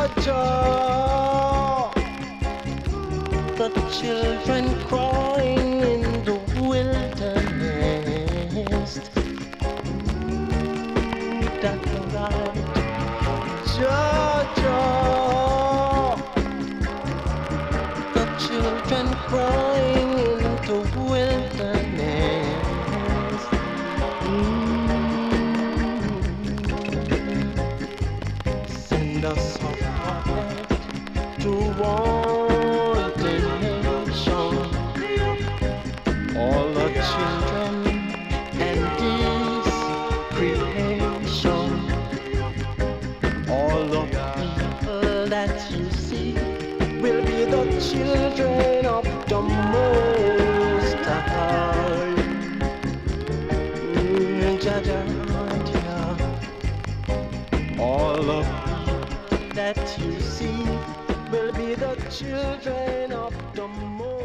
Georgia, the children crying in the wilderness. That's right, Georgia, the children crying in the wilderness. Send us a prophet to warn the nation, all the children and this creation, all the people that you see will be the children of the Most High. Jaja, all the people that you see will be the children of the Most